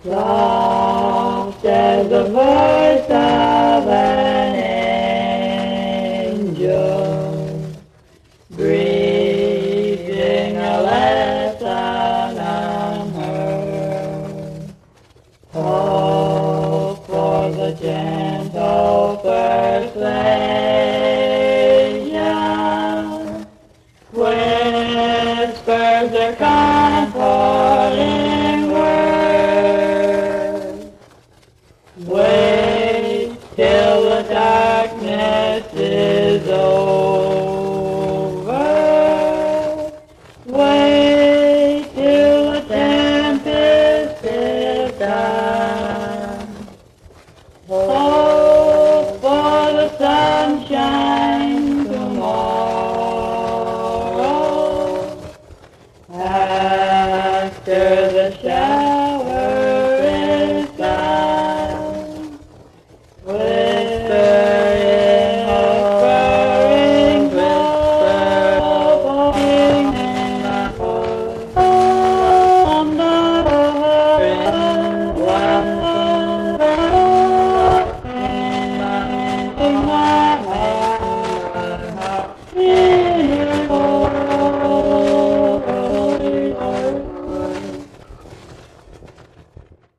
Soft as the voice of an angel, breathing a lesson unheard. Hope for the gentle persuasion, whispers their comforting words. Wait till the darkness is over. Wait till the tempest is done. Hope for the sunshine tomorrow. After the shower is gone, whispering, whispering, whispering in my voice, on the in my heart.